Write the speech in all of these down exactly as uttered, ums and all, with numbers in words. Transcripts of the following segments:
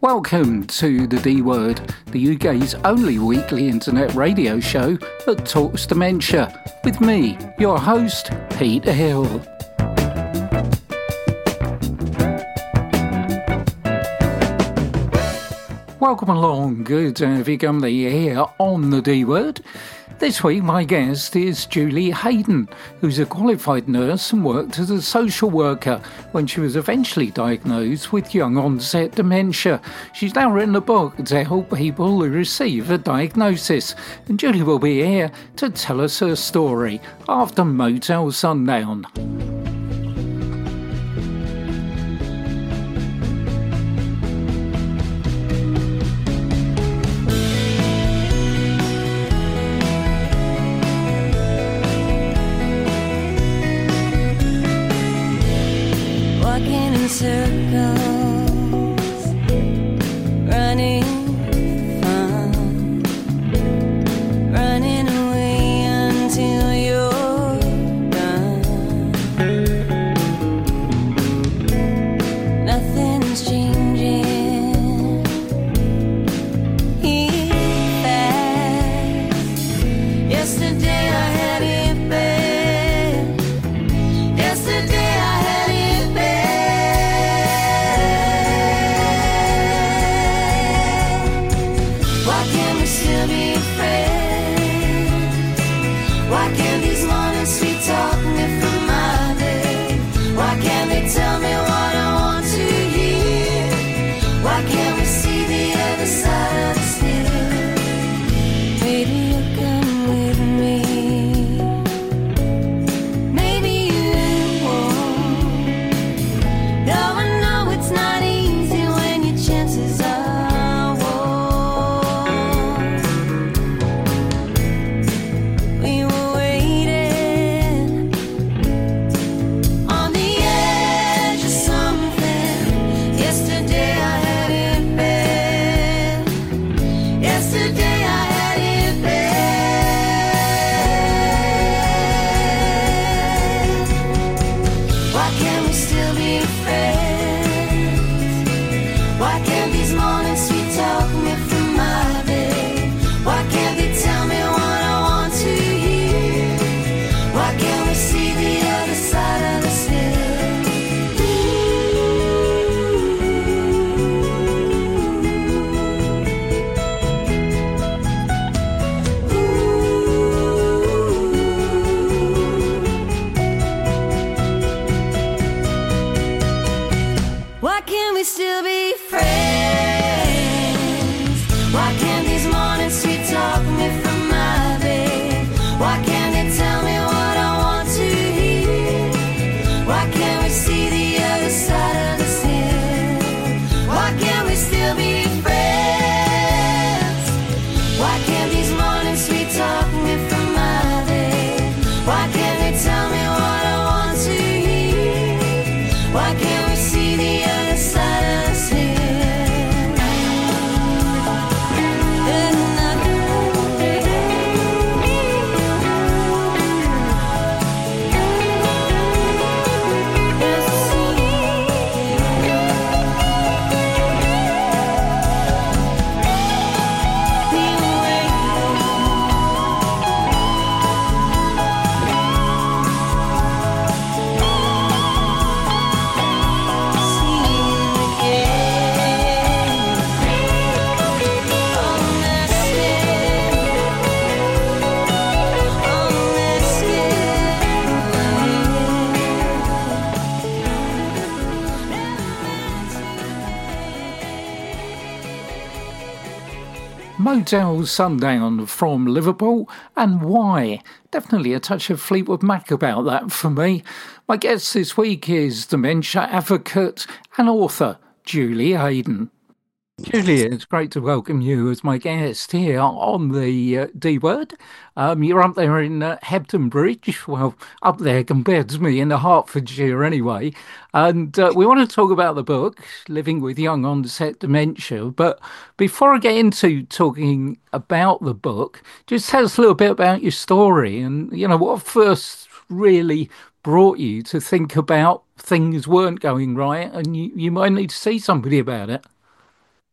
Welcome to The D Word, the U K's only weekly internet radio show that talks dementia, with me, your host, Peter Hill. Welcome along, good to have you company here on The D Word. This week my guest is Julie Hayden, who's a qualified nurse and worked as a social worker when she was eventually diagnosed with young onset dementia. She's now written a book to help people who receive a diagnosis, and Julie will be here to tell us her story after Motel Sundown. Circles, running fun, running away until you're done. Nothing's changing here fast. Yesterday I had it bad. Yesterday I had it bad. Tell me what I want to hear. Why can't we see the other side of the stairs? Maybe you'll come with me. Maybe you won't. No, I know it's not easy when your chances are warm. We were waiting on the edge of something. Yesterday I had it bad. Yesterday I had it bad. Why can't we still be friends? Why can't these mornings sweet talk me from my bed? Why can't they tell me what I want to hear? Why can't we see the other side of the stairs? Why can't we still be friends? Why can't these mornings sweet talk me from my bed? Why can't they tell me what I want to hear? Why can't we see the other side of the stairs? Why can't we still be friends? Why can't these mornings sweet talk me from my bed? Why can't they tell me what I want to hear? Why can't we see the other side of the stairs? Motel Sundown from Liverpool, and why? Definitely a touch of Fleetwood Mac about that for me. My guest this week is dementia advocate and author Julie Hayden. Julie, it's great to welcome you as my guest here on the uh, D Word. Um, you're up there in uh, Hebden Bridge, well, up there compared to me in the Hertfordshire anyway. And uh, we want to talk about the book, Living with Young Onset Dementia. But before I get into talking about the book, just tell us a little bit about your story and, you know, what first really brought you to think about things weren't going right and you, you might need to see somebody about it.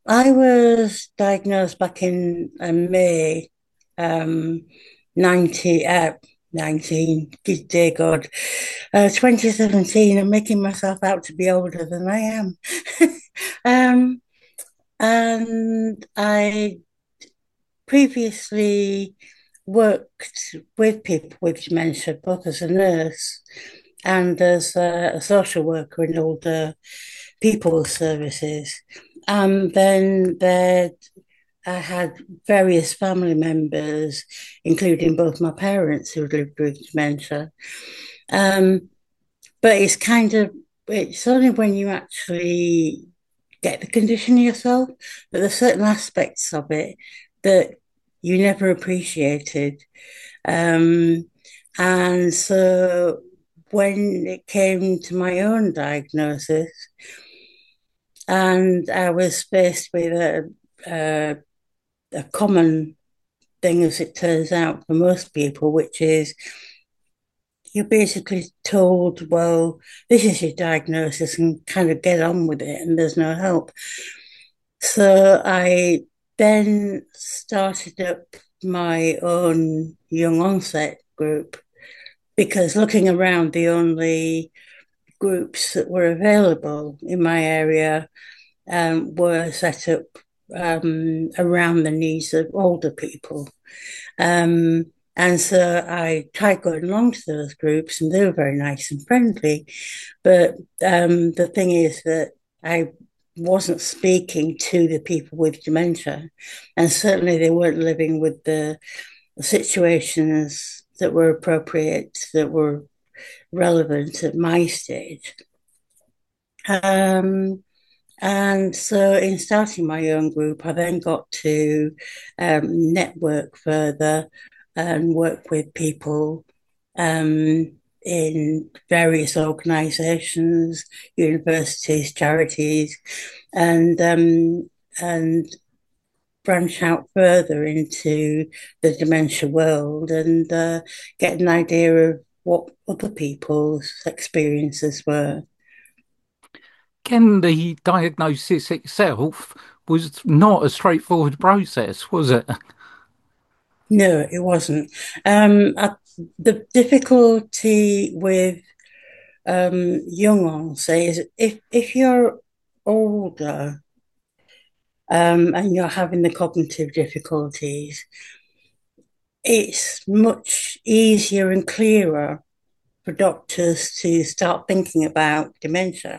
I was diagnosed back in uh, May um, ninety, uh, nineteen, good day God, uh, twenty seventeen. I'm making myself out to be older than I am. um, and I previously worked with people with dementia, both as a nurse and as a, a social worker in older people's services. And then there, I had various family members, including both my parents who lived with dementia. Um, but it's kind of, it's only when you actually get the condition yourself that there's certain aspects of it that you never appreciated. Um, and so when it came to my own diagnosis, and I was faced with a, a, a common thing, as it turns out, for most people, which is you're basically told, well, this is your diagnosis and kind of get on with it, and there's no help. So I then started up my own young onset group because looking around, the only groups that were available in my area um, were set up um, around the needs of older people. Um, and so I tried going along to those groups, and they were very nice and friendly. But um, the thing is that I wasn't speaking to the people with dementia, and certainly they weren't living with the situations that were appropriate, that were relevant at my stage. Um, and so, in starting my own group, I then got to um, network further and work with people um, in various organisations, universities, charities, and um, and branch out further into the dementia world and uh, get an idea of what other people's experiences were. Ken, the diagnosis itself was not a straightforward process, was it? No, it wasn't. Um, I, the difficulty with um, young onset is if if you're older um, and you're having the cognitive difficulties, it's much easier and clearer for doctors to start thinking about dementia.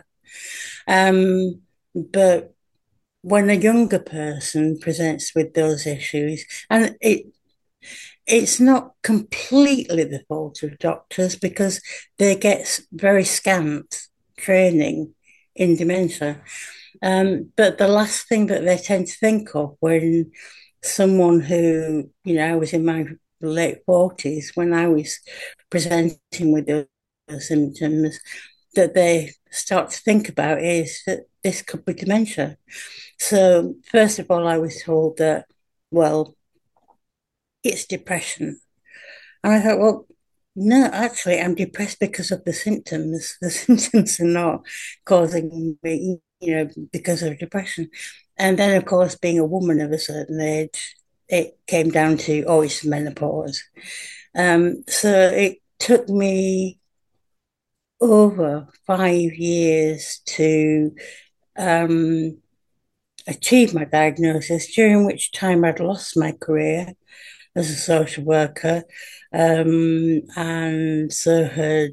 Um, but when a younger person presents with those issues, and it it's not completely the fault of doctors because they get very scant training in dementia. Um, but the last thing that they tend to think of when someone who, you know, I was in my late forties when I was presenting with those symptoms, that they start to think about is that this could be dementia. So, first of all, I was told that, well, it's depression. And I thought, well, no, actually, I'm depressed because of the symptoms. The symptoms are not causing me, you know, because of depression. And then, of course, being a woman of a certain age, it came down to, oh, it's menopause. Um, so it took me over five years to um, achieve my diagnosis, during which time I'd lost my career as a social worker, um, and so had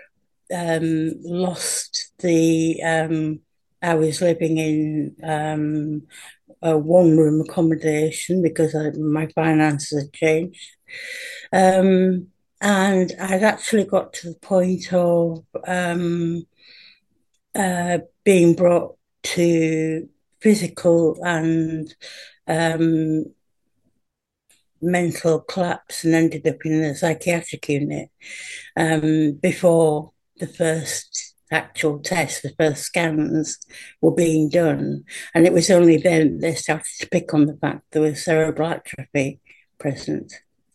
um, lost the. Um, I was living in um, a one room accommodation because I, my finances had changed. Um, and I'd actually got to the point of um, uh, being brought to physical and um, mental collapse and ended up in a psychiatric unit um, before the first actual tests, the first scans were being done. And it was only then they started to pick on the fact there was cerebral atrophy present.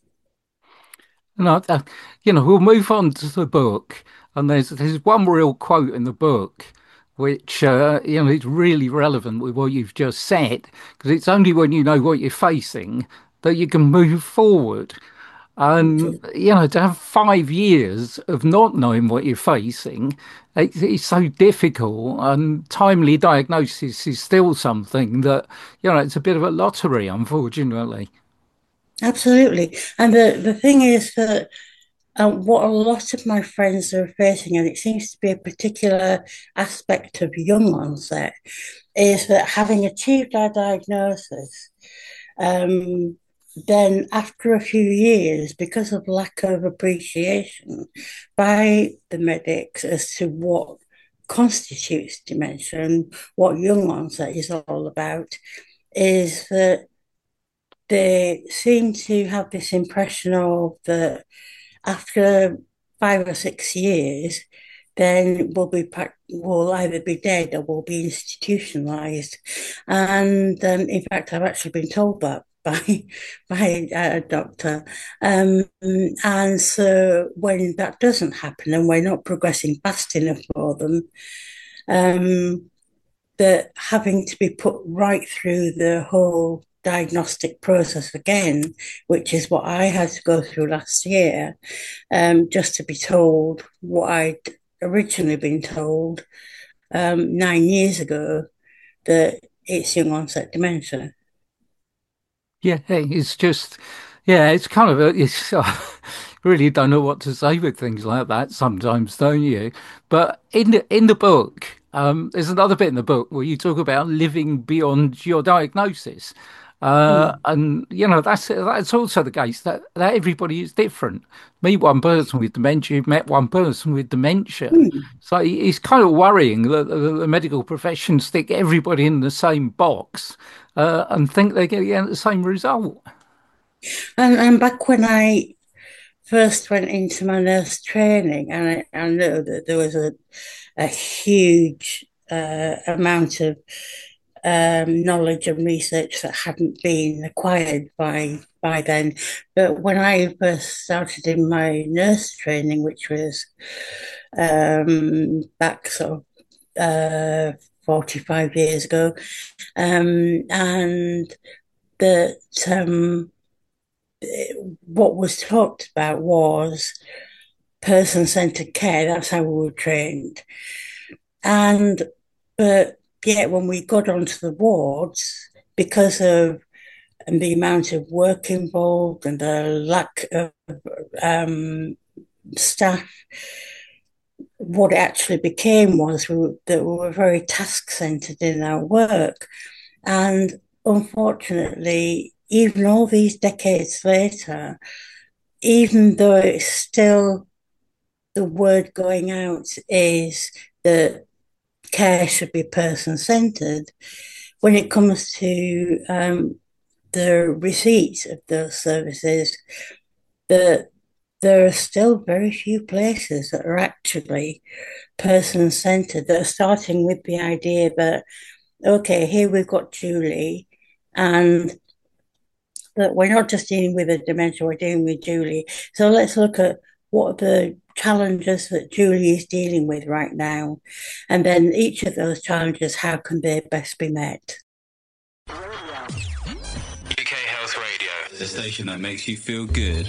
And I, uh, you know, we'll move on to the book, and there's there's one real quote in the book which uh, you know is really relevant with what you've just said, because it's only when you know what you're facing that you can move forward. And you know, to have five years of not knowing what you're facing, it, it's so difficult. And timely diagnosis is still something that you know it's a bit of a lottery, unfortunately. Absolutely. And the, the thing is that uh, what a lot of my friends are facing, and it seems to be a particular aspect of young onset, is that having achieved our diagnosis, um, then after a few years, because of lack of appreciation by the medics as to what constitutes dementia and what young onset is all about, is that they seem to have this impression of that after five or six years, then we'll be will either be dead or will be institutionalized. And um, in fact, I've actually been told that by by a doctor. Um, and so when that doesn't happen and we're not progressing fast enough for them, um, that having to be put right through the whole diagnostic process again, which is what I had to go through last year, um, just to be told what I'd originally been told um, nine years ago, that it's young onset dementia. Yeah, it's just, yeah, it's kind of a, it's, uh, really don't know what to say with things like that sometimes, don't you? But in the in the book, um, there's another bit in the book where you talk about living beyond your diagnosis. Uh, Mm. and you know that's that's also the case that that everybody is different. Meet one person with dementia, you've met one person with dementia. Mm. So it's kind of worrying that the, the medical profession stick everybody in the same box uh, and think they're going to get the same result. And, and back when I first went into my nurse training, and I, I know that there was a, a huge uh, amount of um, knowledge and research that hadn't been acquired by by then. But when I first started in my nurse training, which was um, back sort of uh, forty-five years ago, um, and that um, what was talked about was person-centered care. That's how we were trained. And but yet when we got onto the wards, because of and the amount of work involved and the lack of um, staff, what it actually became was we were, that we were very task centered in our work. And unfortunately, even all these decades later, even though it's still the word going out is that care should be person centered, when it comes to um, the receipts of those services, that there are still very few places that are actually person centered, that are starting with the idea that, okay, here we've got Julie, and that we're not just dealing with a dementia, we're dealing with Julie. So let's look at what are the challenges that Julie is dealing with right now. And then each of those challenges, how can they best be met? U K Health Radio, the station that makes you feel good.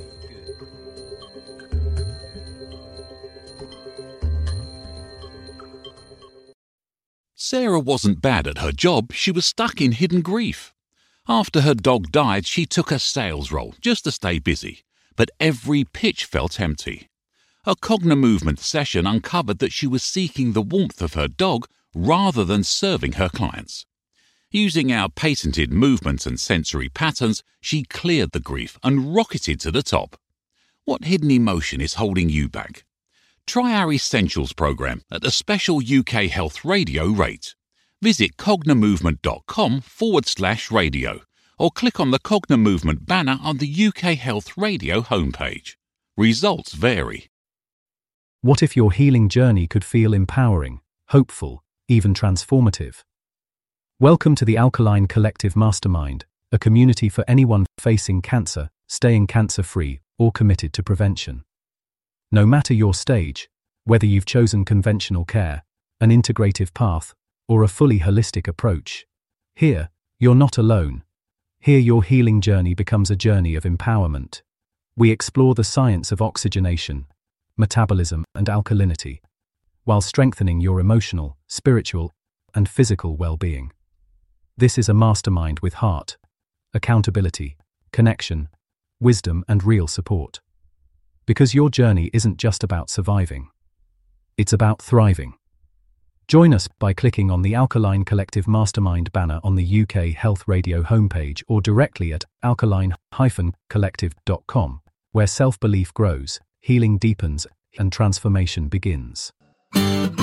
Sarah wasn't bad at her job, she was stuck in hidden grief. After her dog died, she took a sales role just to stay busy, but every pitch felt empty. A Cognimovement session uncovered that she was seeking the warmth of her dog rather than serving her clients. Using our patented movements and sensory patterns, she cleared the grief and rocketed to the top. What hidden emotion is holding you back? Try our Essentials program at a special U K Health Radio rate. Visit cognimovement.com forward slash radio or click on the Cognimovement banner on the U K Health Radio homepage. Results vary. What if your healing journey could feel empowering, hopeful, even transformative? Welcome to the Alkaline Collective Mastermind, a community for anyone facing cancer, staying cancer-free, or committed to prevention. No matter your stage, whether you've chosen conventional care, an integrative path, or a fully holistic approach. Here, you're not alone. Here your healing journey becomes a journey of empowerment. We explore the science of oxygenation, metabolism, and alkalinity, while strengthening your emotional, spiritual, and physical well-being. This is a mastermind with heart, accountability, connection, wisdom, and real support. Because your journey isn't just about surviving. It's about thriving. Join us by clicking on the Alkaline Collective Mastermind banner on the U K Health Radio homepage or directly at alkaline dash collective dot com, where self-belief grows, healing deepens, and transformation begins. U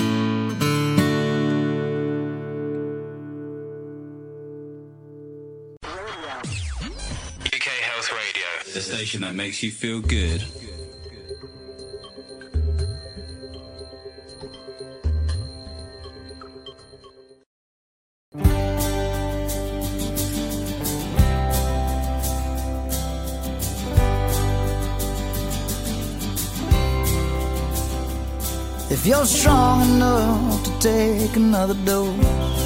K Health Radio, the station that makes you feel good. If you're strong enough to take another dose,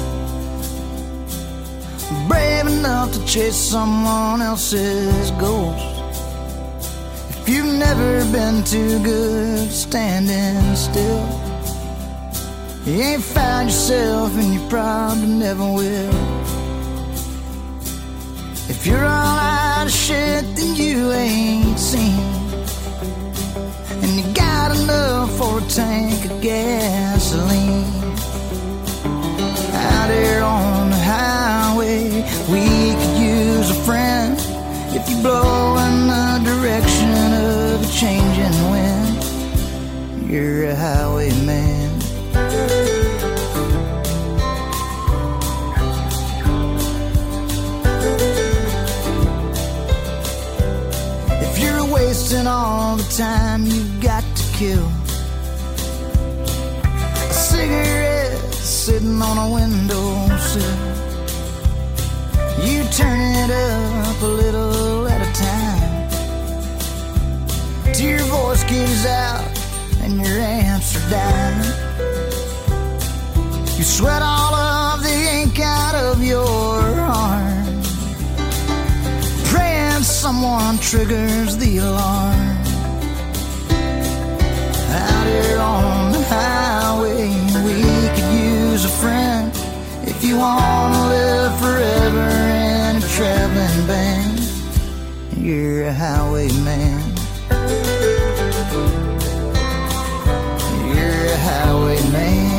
brave enough to chase someone else's ghost, if you've never been too good standing still, you ain't found yourself and you probably never will. If you're all out of shit, then you ain't seen, and you got enough for a tank of gasoline. Out here on the highway, we could use a friend. If you blow in the direction of a changing wind, you're a highwayman. If you're wasting all the time you've got to kill, a cigarette sitting on a windowsill, you turn it up a little at a time, till your voice gives out and your amps are dying. You sweat all of the ink out of your arm, praying someone triggers the alarm. Out here on the highway, we could use a friend. If you want to live forever in a traveling band, you're a highwayman. You're a highwayman.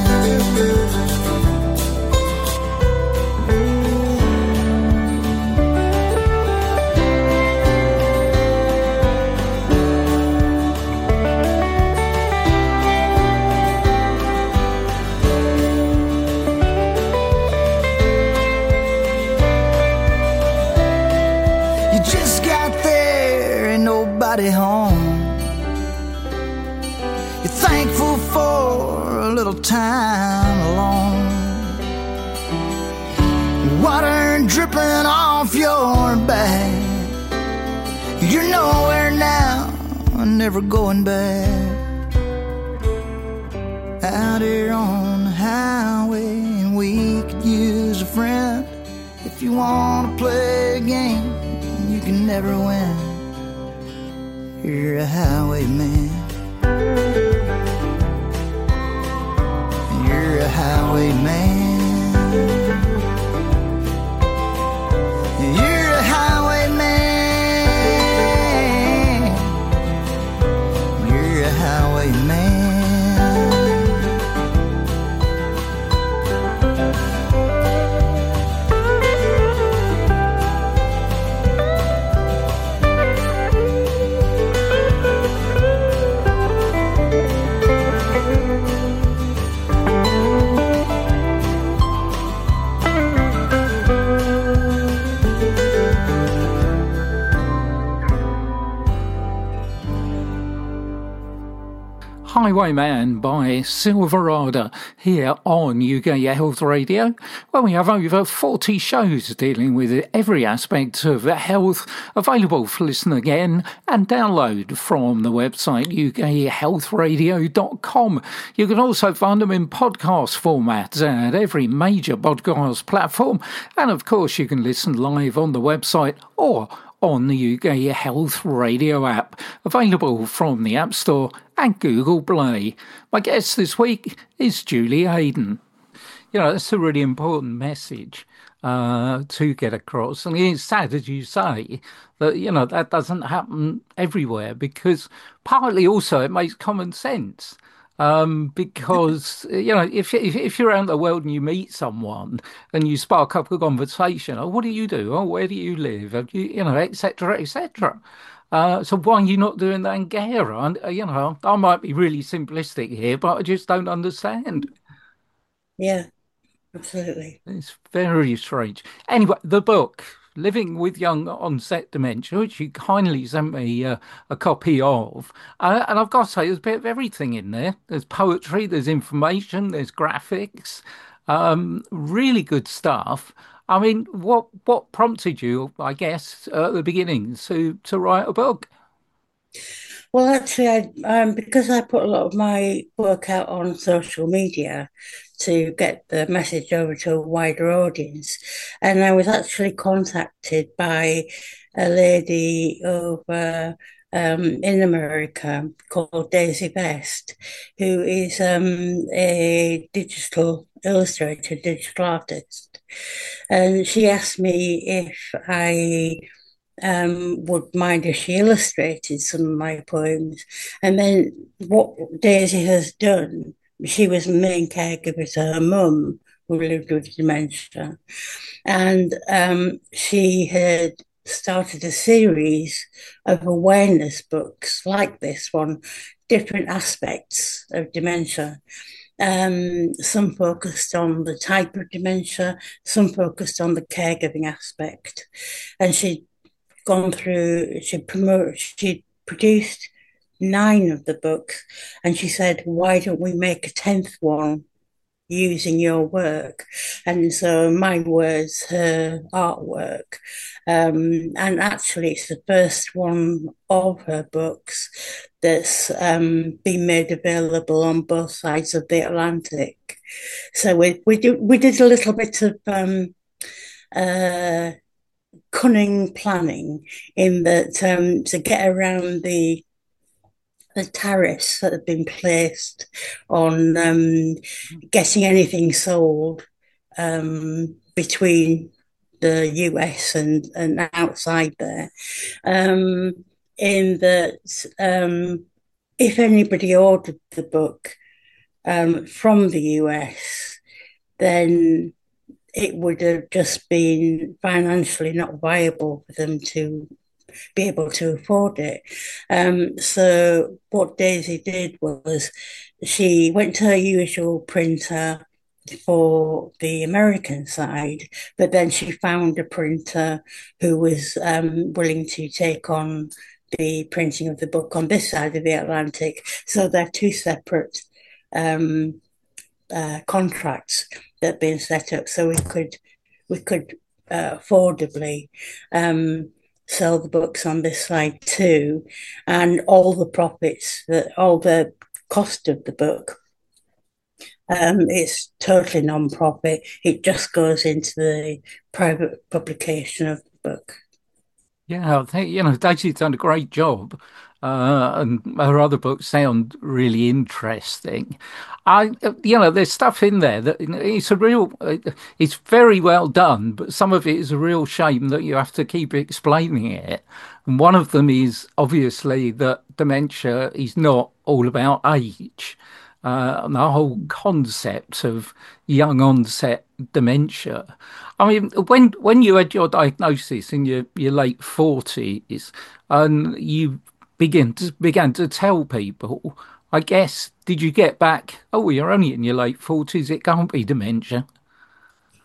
Home, you're thankful for a little time alone, water dripping off your back. You're nowhere now, never going back. Out here on the highway, we could use a friend. If you want to play a game you can never win, you're a highwayman. You're a highwayman. You're a highwayman. You're a highwayman. Highwayman by Silverado here on U K Health Radio, where we have over forty shows dealing with every aspect of health, available for listen again and download from the website u k health radio dot com. You can also find them in podcast format at every major podcast platform, and of course you can listen live on the website or on the U K Health Radio app, available from the App Store and Google Play. My guest this week is Julie Hayden. You know, that's a really important message uh, to get across. And it's sad, as you say, that, you know, that doesn't happen everywhere, because partly also it makes common sense. Um, because, you know, if, if if you're around the world and you meet someone and you spark up a conversation, oh, what do you do? Oh, where do you live? Have you, you know, et cetera, et cetera. Uh, so why are you not doing that in Gera? And, uh, you know, I might be really simplistic here, but I just don't understand. Yeah, absolutely. It's very strange. Anyway, the book, Living with Young Onset Dementia, which you kindly sent me uh, a copy of. Uh, and I've got to say, there's a bit of everything in there. There's poetry, there's information, there's graphics, um, really good stuff. I mean, what what prompted you, I guess, uh, at the beginning to, to write a book? Well, actually, I um, because I put a lot of my work out on social media to get the message over to a wider audience, and I was actually contacted by a lady over um, in America called Daisy Best, who is um, a digital illustrator, digital artist, and she asked me if I um, would mind if she illustrated some of my poems. And then what Daisy has done, she was the main caregiver to her mum, who lived with dementia. And um, she had started a series of awareness books like this one, different aspects of dementia. Um, some focused on the type of dementia, some focused on the caregiving aspect. And she gone through, she promoted, she produced nine of the books, and she said, why don't we make a tenth one using your work? And so my words, her artwork. Um, and actually, it's the first one of her books that's um, been made available on both sides of the Atlantic. So we we, do, we did a little bit of um, uh, cunning planning in that um, to get around the the tariffs that have been placed on um, getting anything sold um, between the U S and, and outside there. Um, in that um, if anybody ordered the book um, from the U S, then it would have just been financially not viable for them to be able to afford it. Um, so what Daisy did was she went to her usual printer for the American side, but then she found a printer who was um, willing to take on the printing of the book on this side of the Atlantic. So they're two separate um, uh, contracts that have been set up, so we could we could uh, affordably um, sell the books on this side too, and all the profits, that all the cost of the book, um, it's totally non-profit. It just goes into the private publication of the book. Yeah, I think, you know, Daisy's done a great job, uh, and her other books sound really interesting. I, you know, there's stuff in there that it's a real, it's very well done, but some of it is a real shame that you have to keep explaining it. And one of them is obviously that dementia is not all about age. Uh, and the whole concept of young onset dementia. I mean, when when you had your diagnosis in your, your late forties, and you begin to began to tell people, I guess, did you get back, oh, well, you're only in your late forties, it can't be dementia?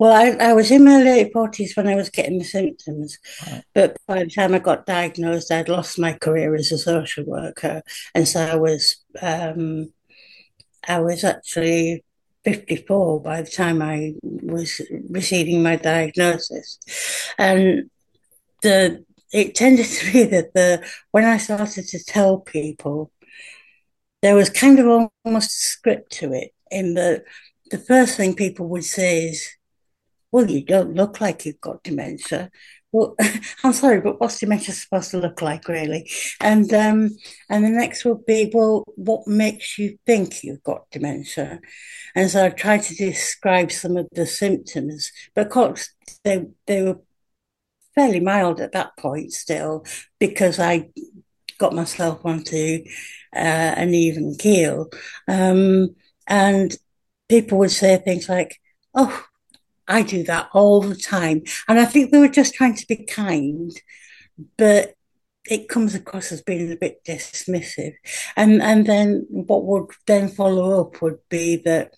Well, I, I was in my late forties when I was getting the symptoms, Right. but by the time I got diagnosed, I'd lost my career as a social worker, and so I was um, I was actually fifty-four by the time I was receiving my diagnosis, and the it tended to be that the when I started to tell people, there was kind of almost a script to it. In the the first thing people would say is, well, you don't look like you've got dementia. Well, I'm sorry, but what's dementia supposed to look like, really? And um, and the next would be, well, what makes you think you've got dementia? And so I tried to describe some of the symptoms, but of course they they were fairly mild at that point still, because I got myself onto uh, an even keel, um, and people would say things like, "Oh, I do that all the time." And I think they were just trying to be kind, but it comes across as being a bit dismissive. And and then what would then follow up would be that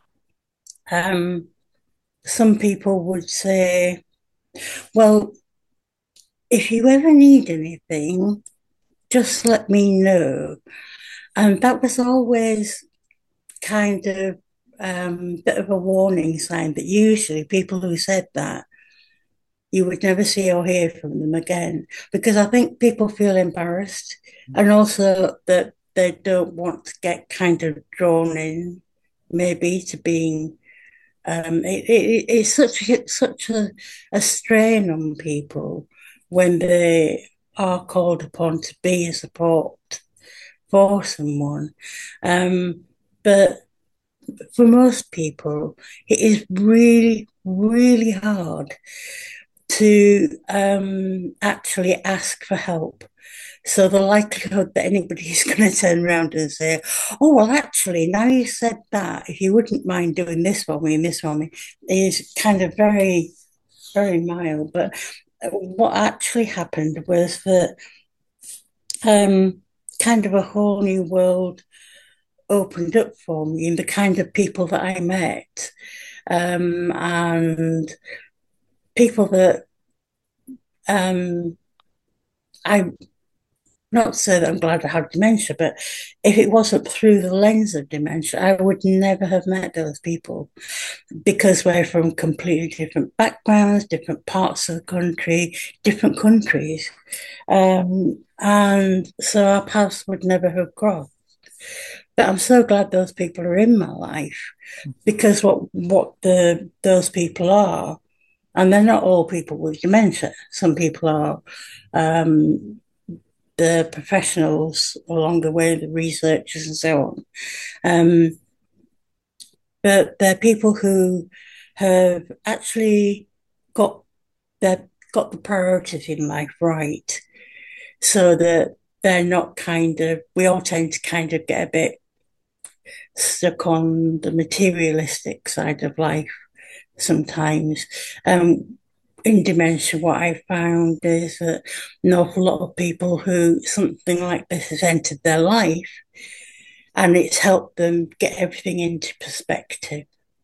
um, some people would say, well, if you ever need anything, just let me know. And that was always kind of um, bit of a warning sign that usually people who said that, you would never see or hear from them again, because I think people feel embarrassed, and also that they don't want to get kind of drawn in, maybe, to being. Um, it, it, it's such a, such a, a strain on people when they are called upon to be a support for someone. Um, but for most people, it is really, really hard to um, actually ask for help. So the likelihood that anybody is going to turn around and say, "Oh, well, actually, now you said that, if you wouldn't mind doing this for me and this for me," is kind of very, very mild. But what actually happened was that um, kind of a whole new world opened up for me in the kind of people that I met, um, and people that um, I not to say that I'm glad I had dementia, but if it wasn't through the lens of dementia, I would never have met those people, because we're from completely different backgrounds, different parts of the country, different countries. Um, and so our paths would never have crossed. But I'm so glad those people are in my life, because what what the those people are, and they're not all people with dementia. Some people are um, the professionals along the way, the researchers and so on. Um, but they're people who have actually got their got the priorities in life right, so that they're not kind of. We all tend to kind of get a bit stuck on the materialistic side of life sometimes. Um, in dementia, what I found is that an awful lot of people who something like this has entered their life, and it's helped them get everything into perspective.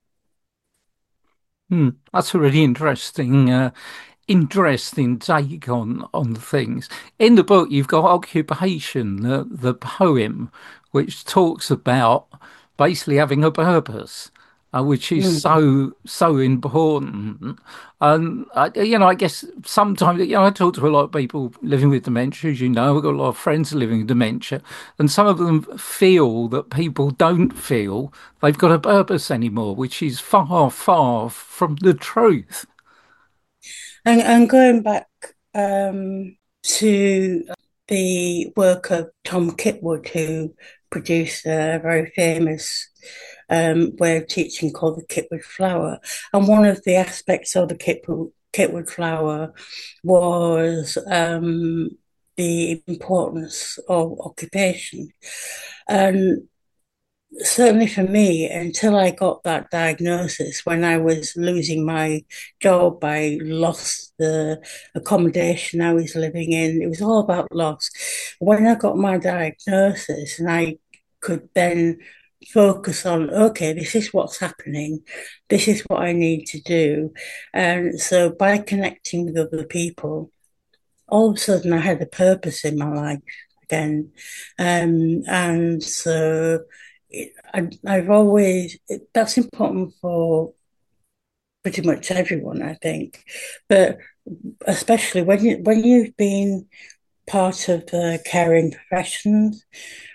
Hmm, that's a really interesting, uh, interesting take on on things. In the book, you've got Occupation, the the poem, which talks about basically having a purpose, uh, which is Mm. so so important. And uh, you know, I guess sometimes you know I talk to a lot of people living with dementia. As you know, I've got a lot of friends living with dementia, and some of them feel that people don't feel they've got a purpose anymore, which is far far from the truth. And, and going back um, to the work of Tom Kitwood, who produced a very famous um, way of teaching called the Kitwood Flower. And one of the aspects of the Kitwood, Kitwood Flower was um, the importance of occupation. And certainly for me, until I got that diagnosis, when I was losing my job, I lost the accommodation I was living in. It was all about loss. When I got my diagnosis and I could then focus on, okay, this is what's happening, this is what I need to do. And so by connecting with other people, all of a sudden I had a purpose in my life again. Um, and so it, I, I've always, it, that's important for pretty much everyone, I think. But especially when you when you've been part of the caring professions,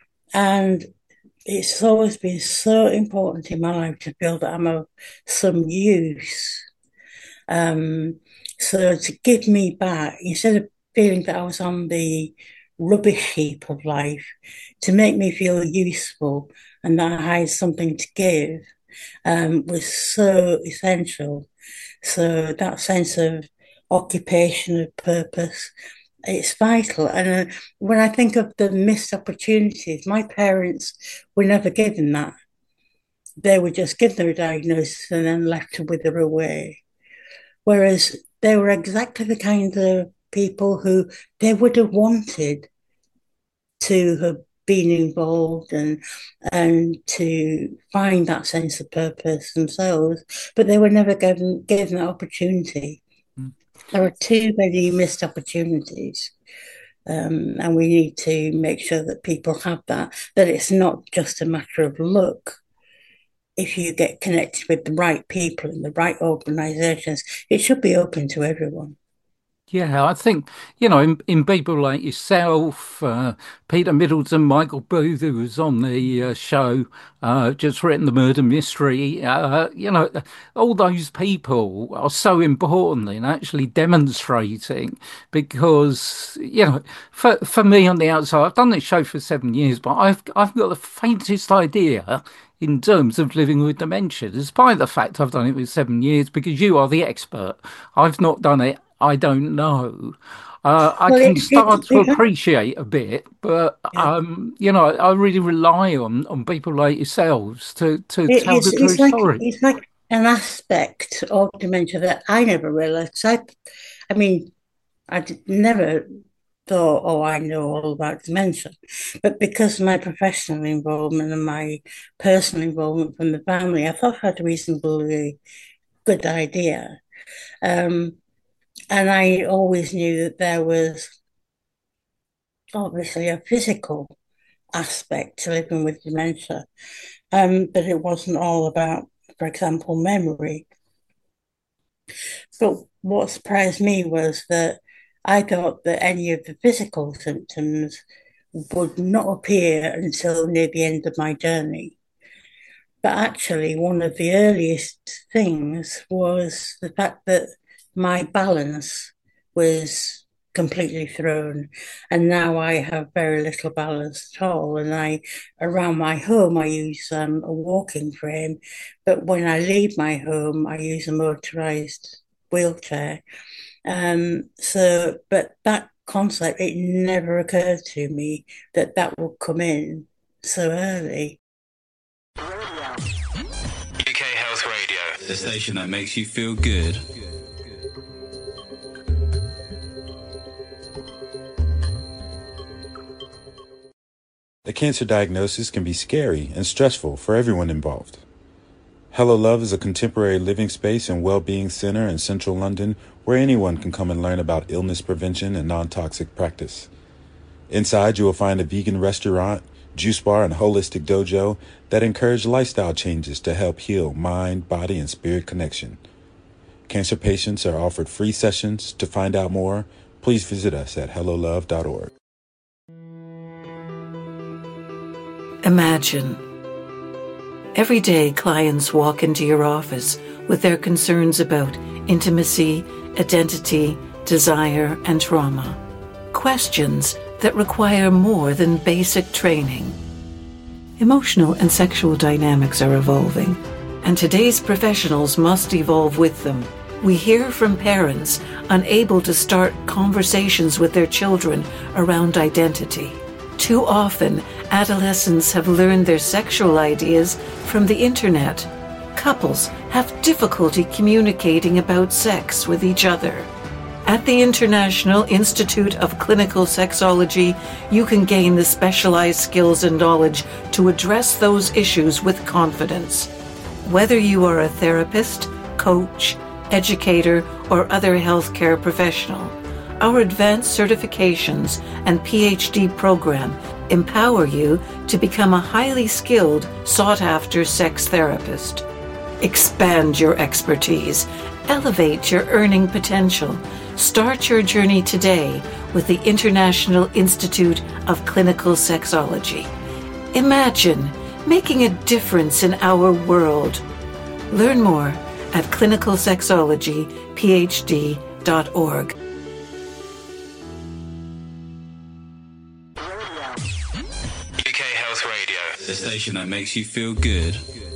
and it's always been so important in my life to feel that I'm of some use. Um, so to give me back, instead of feeling that I was on the rubbish heap of life, to make me feel useful and that I had something to give, um, was so essential. So that sense of occupation, of purpose, it's vital. And uh, when I think of the missed opportunities, my parents were never given that. They were just given a diagnosis and then left to wither away. Whereas they were exactly the kind of people who they would have wanted to have been involved and and to find that sense of purpose themselves, but they were never given given that opportunity. Mm. There are too many missed opportunities, um, and we need to make sure that people have that. That it's not just a matter of luck. If you get connected with the right people and the right organisations, it should be open to everyone. Yeah, I think, you know, in, in people like yourself, uh, Peter Middleton, Michael Booth, who was on the uh, show, uh, just written The Murder Mystery, uh, you know, all those people are so important in actually demonstrating, because, you know, for, for me on the outside, I've done this show for seven years, but I've, I've got the faintest idea in terms of living with dementia, despite the fact I've done it for seven years, because you are the expert. I've not done it. I don't know. Uh, I well, can it, start it, to it, appreciate a bit, but yeah. um, you know, I really rely on, on people like yourselves to, to it, tell the true it's like, story. It's like an aspect of dementia that I never realised. I, I mean, I never thought, oh, I know all about dementia, but because of my professional involvement and my personal involvement from the family, I thought I had a reasonably good idea. Um, And I always knew that there was obviously a physical aspect to living with dementia, um, but it wasn't all about, for example, memory. But what surprised me was that I thought that any of the physical symptoms would not appear until near the end of my journey. But actually, one of the earliest things was the fact that my balance was completely thrown, and now I have very little balance at all. And I, around my home, I use um, a walking frame, but when I leave my home, I use a motorized wheelchair. Um, so, but that concept, it never occurred to me that that would come in so early. U K Health Radio, the station that makes you feel good. A cancer diagnosis can be scary and stressful for everyone involved. Hello Love is a contemporary living space and well-being center in central London where anyone can come and learn about illness prevention and non-toxic practice. Inside, you will find a vegan restaurant, juice bar, and holistic dojo that encourage lifestyle changes to help heal mind, body, and spirit connection. Cancer patients are offered free sessions. To find out more, please visit us at hello love dot org. Imagine. Every day, clients walk into your office with their concerns about intimacy, identity, desire, and trauma. Questions that require more than basic training. Emotional and sexual dynamics are evolving, and today's professionals must evolve with them. We hear from parents unable to start conversations with their children around identity. Too often, adolescents have learned their sexual ideas from the internet. Couples have difficulty communicating about sex with each other. At the International Institute of Clinical Sexology, you can gain the specialized skills and knowledge to address those issues with confidence. Whether you are a therapist, coach, educator, or other healthcare professional, our advanced certifications and P H D program empower you to become a highly skilled, sought-after sex therapist. Expand your expertise. Elevate your earning potential. Start your journey today with the International Institute of Clinical Sexology. Imagine making a difference in our world. Learn more at clinical sexology p h d dot org. U K Health Radio, the station that makes you feel good.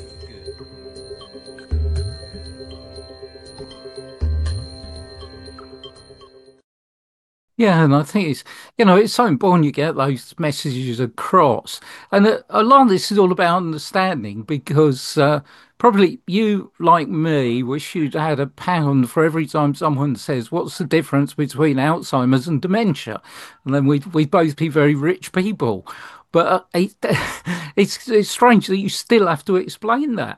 Yeah, and I think it's, you know, it's so important you get those messages across. And a, a lot of this is all about understanding because uh, probably you, like me, wish you'd had a pound for every time someone says, what's the difference between Alzheimer's and dementia? And then we'd, we'd both be very rich people. But uh, it, it's, it's strange that you still have to explain that.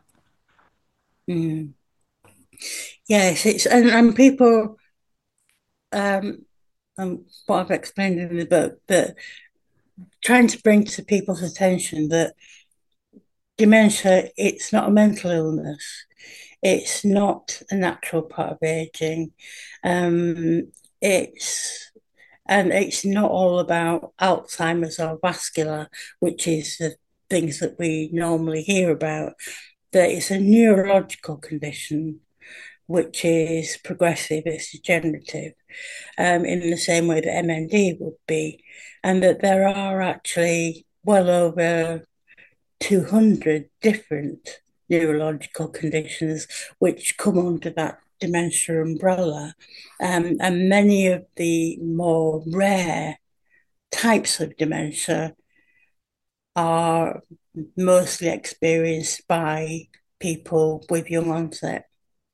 Mm. Yes, it's and, and people um um what I've explained in the book, that trying to bring to people's attention that dementia, it's not a mental illness. It's not a natural part of aging. Um, it's and it's not all about Alzheimer's or vascular, which is the things that we normally hear about. That it's a neurological condition which is progressive, it's degenerative, um, in the same way that M N D would be, and that there are actually well over two hundred different neurological conditions which come under that dementia umbrella. Um, and many of the more rare types of dementia are mostly experienced by people with young onset.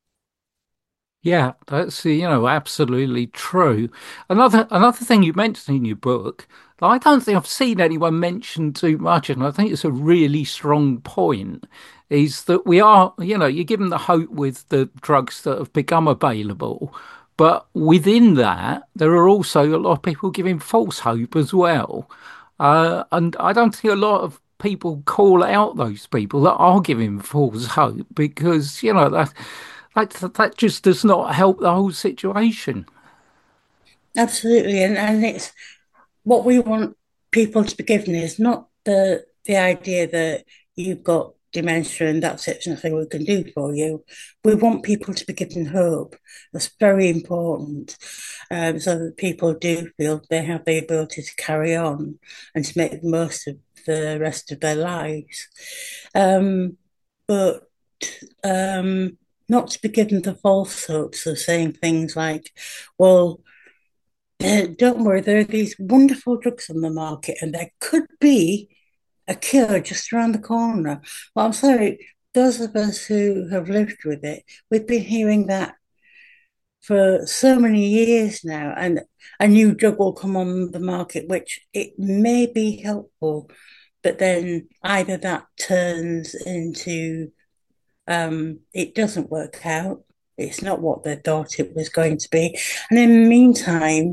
Yeah, that's, you know, absolutely true. Another another thing you mentioned in your book, that I don't think I've seen anyone mention too much, and I think it's a really strong point, is that we are, you know, you're given the hope with the drugs that have become available, but within that, there are also a lot of people giving false hope as well. Uh, and I don't think a lot of people call out those people that are giving false hope because, you know, that that that just does not help the whole situation. Absolutely, and and it's what we want people to be given is not the the idea that you've got dementia and that's it, there's nothing we can do for you. We want people to be given hope. That's very important, um, so that people do feel they have the ability to carry on and to make the most of the rest of their lives. Um, but um, not to be given the false hopes of saying things like, well, uh, don't worry, there are these wonderful drugs on the market, and there could be a cure just around the corner. Well, I'm sorry, those of us who have lived with it, we've been hearing that for so many years now, and a new drug will come on the market, which it may be helpful, but then either that turns into um, it doesn't work out. It's not what they thought it was going to be. And in the meantime,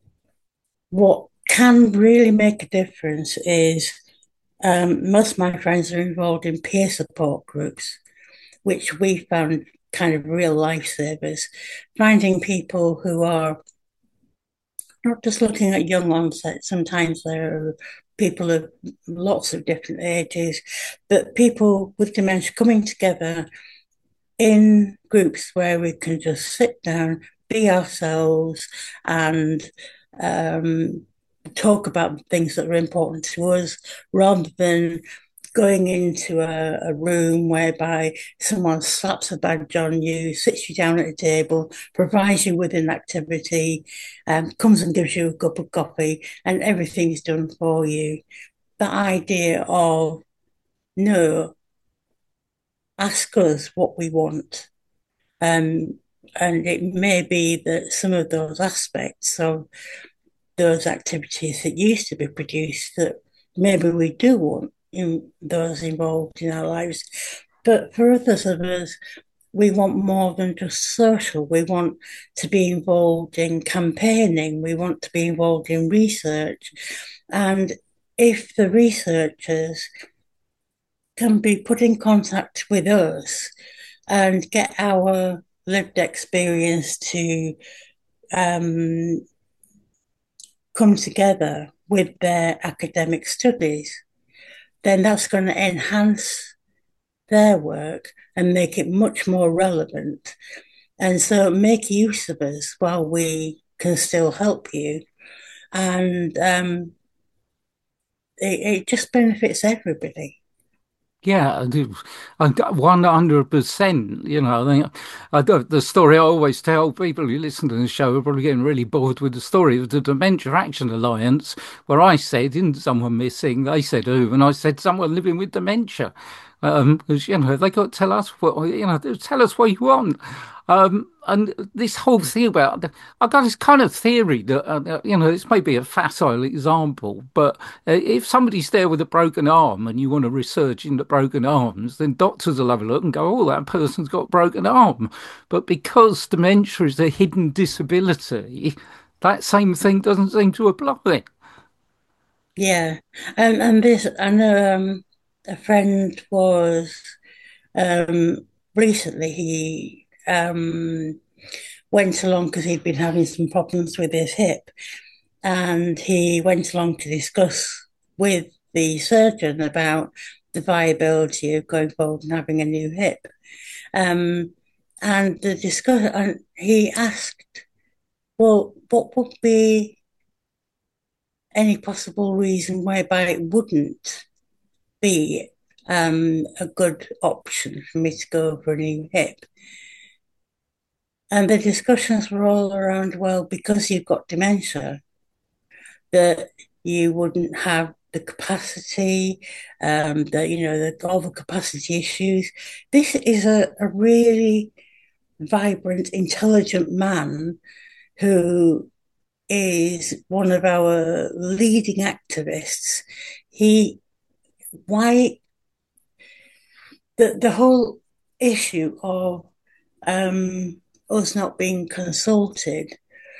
what can really make a difference is um, most of my friends are involved in peer support groups, which we found kind of real lifesavers, finding people who are not just looking at young onset. Sometimes there are people of lots of different ages, but people with dementia coming together in groups where we can just sit down, be ourselves, and um, talk about things that are important to us rather than going into a, a room whereby someone slaps a badge on you, sits you down at a table, provides you with an activity, um, comes and gives you a cup of coffee, and everything's done for you. The idea of, no, ask us what we want. Um, and it may be that some of those aspects of those activities that used to be produced that maybe we do want in those involved in our lives. But for others of us, we want more than just social. We want to be involved in campaigning. We want to be involved in research. And if the researchers can be put in contact with us and get our lived experience to um, come together with their academic studies, then that's going to enhance their work and make it much more relevant. And so make use of us while we can still help you. And um, it, it just benefits everybody. Yeah, one hundred percent. You know, I think I, the story I always tell people who listen to the show are probably getting really bored with the story of the Dementia Action Alliance, where I said, isn't someone missing? They said who? And I said, someone living with dementia. Um, because, you know, they got to tell us what, you know, tell us what you want. Um, and this whole thing about, I've got this kind of theory that, uh, you know, this may be a facile example, but uh, if somebody's there with a broken arm and you want to research into broken arms, then doctors will have a look and go, oh, that person's got a broken arm. But because dementia is a hidden disability, that same thing doesn't seem to apply. Yeah. And, and this, I know um, a friend was um, recently, he um, went along because he'd been having some problems with his hip, and he went along to discuss with the surgeon about the viability of going forward and having a new hip. Um, and the discuss, and he asked, well, what would be any possible reason whereby it wouldn't be um, a good option for me to go for a new hip? And the discussions were all around, well, because you've got dementia, that you wouldn't have the capacity, um, that, you know, the, all the capacity issues. This is a, a really vibrant, intelligent man who is one of our leading activists. He, why, the, the whole issue of um, us not being consulted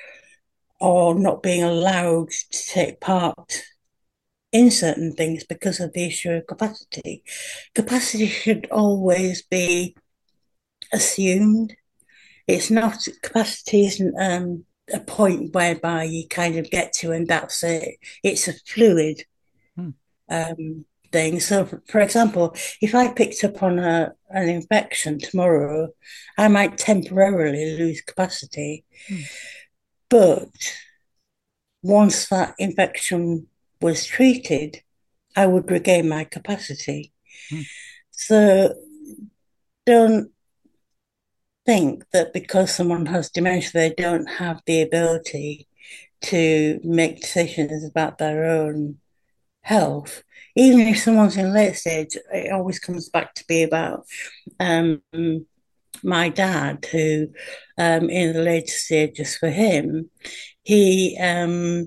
or not being allowed to take part in certain things because of the issue of capacity. Capacity should always be assumed. It's not, capacity isn't um, a point whereby you kind of get to and that's it. It's a fluid hmm. um, thing. So, for, for example, if I picked up on a, an infection tomorrow, I might temporarily lose capacity. Hmm. But once that infection was treated, I would regain my capacity. Hmm. So don't think that because someone has dementia, they don't have the ability to make decisions about their own health. Even if someone's in late stage, it always comes back to be about um, my dad, who um, in the later stages for him, he um,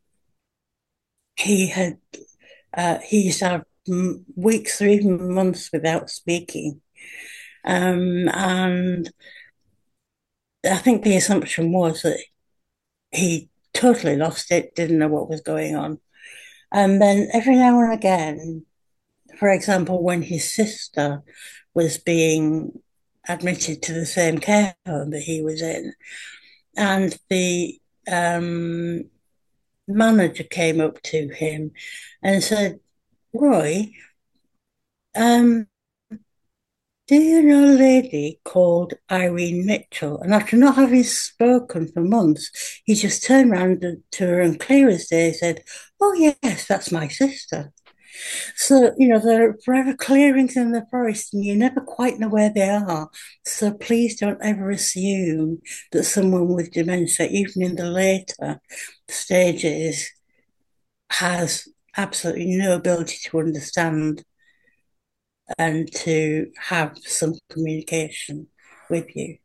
he had uh, he used to have weeks or even months without speaking, um, and I think the assumption was that he totally lost it, didn't know what was going on, and then every now and again, for example, when his sister was being admitted to the same care home that he was in, and the um, manager came up to him and said, Roy, um, do you know a lady called Irene Mitchell? And after not having spoken for months, he just turned around to her and clear as day said, oh, yes, that's my sister. So, you know, there are forever clearings in the forest and you never quite know where they are. So please don't ever assume that someone with dementia, even in the later stages, has absolutely no ability to understand and to have some communication with you.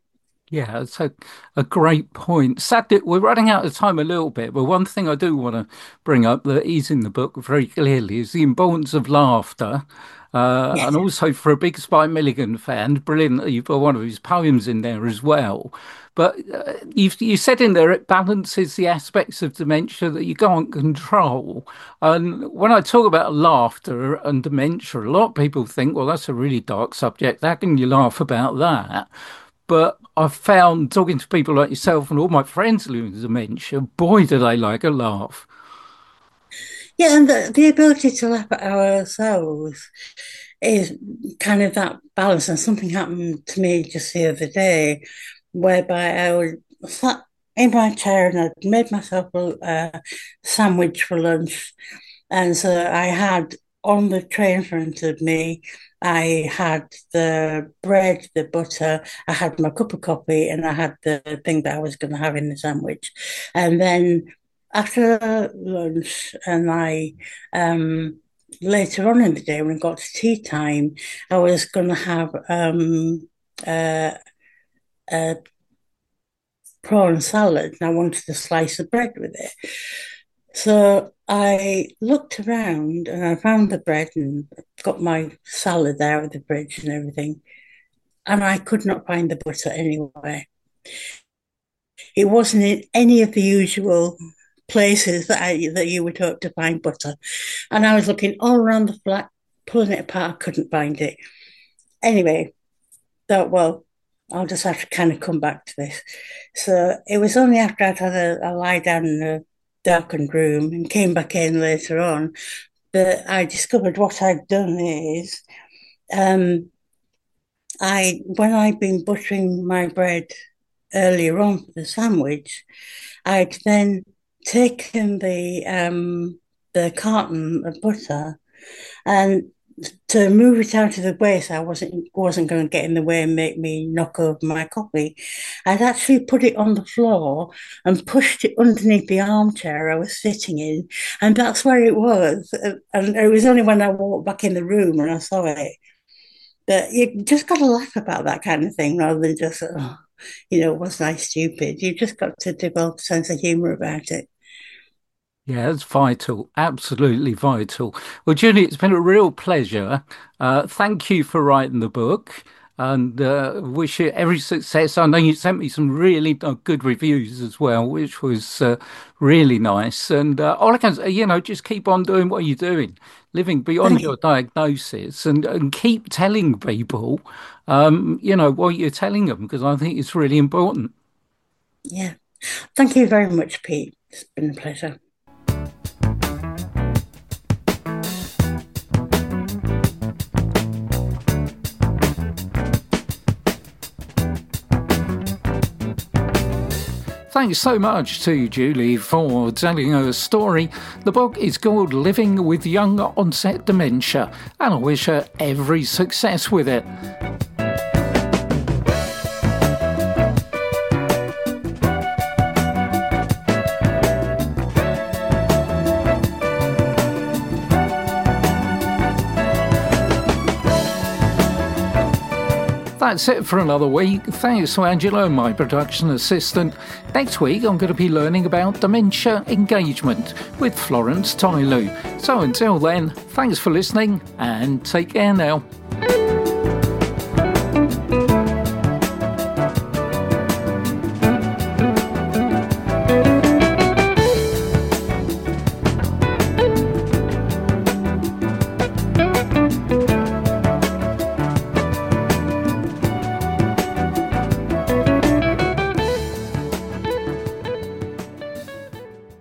Yeah, it's a, a great point. Sadly, we're running out of time a little bit, but one thing I do want to bring up that is in the book very clearly is the importance of laughter. Uh, Yes. and also for a big Spike Milligan fan, brilliant that you've got one of his poems in there as well. But uh, you've, you said in there it balances the aspects of dementia that you can't control. And when I talk about laughter and dementia, a lot of people think, well, that's a really dark subject. How can you laugh about that? But I've found talking to people like yourself and all my friends living with dementia, boy, do they like a laugh. Yeah, and the, the ability to laugh at ourselves is kind of that balance. And something happened to me just the other day, whereby I was sat in my chair and I'd made myself a, a sandwich for lunch. And so I had on the tray in front of me, I had the bread, the butter, I had my cup of coffee, and I had the thing that I was going to have in the sandwich. And then after lunch, and I um, later on in the day when it got to tea time, I was going to have um, uh, a prawn salad, and I wanted a slice of bread with it. So I looked around and I found the bread and got my salad out of the fridge and everything, and I could not find the butter anywhere. It wasn't in any of the usual places that I that you would hope to find butter. And I was looking all around the flat, pulling it apart, I couldn't find it. Anyway, thought, well, I'll just have to kind of come back to this. So it was only after I'd had a, a lie down in a darkened room and came back in later on that I discovered what I'd done is um, I when I'd been buttering my bread earlier on for the sandwich, I'd then taken the um, the carton of butter and to move it out of the way so I wasn't wasn't going to get in the way and make me knock over my coffee. I'd actually put it on the floor and pushed it underneath the armchair I was sitting in, and that's where it was. And it was only when I walked back in the room and I saw it that you just got to laugh about that kind of thing rather than just, oh, you know, wasn't I stupid? You just got to develop a sense of humour about it. Yeah, it's vital. Absolutely vital. Well, Julie, it's been a real pleasure. Uh, thank you for writing the book and uh, wish you every success. I know you sent me some really uh, good reviews as well, which was uh, really nice. And uh, all I can say, you know, just keep on doing what you're doing, living beyond Thank your you. diagnosis and, and keep telling people, um, you know, what you're telling them, because I think it's really important. Yeah. Thank you very much, Pete. It's been a pleasure. Thanks so much to Julie for telling her story. The book is called Living with Young Onset Dementia, and I wish her every success with it. That's it for another week. Thanks to Angela, my production assistant. Next week, I'm going to be learning about dementia engagement with Florence Tyloo. So until then, thanks for listening and take care now.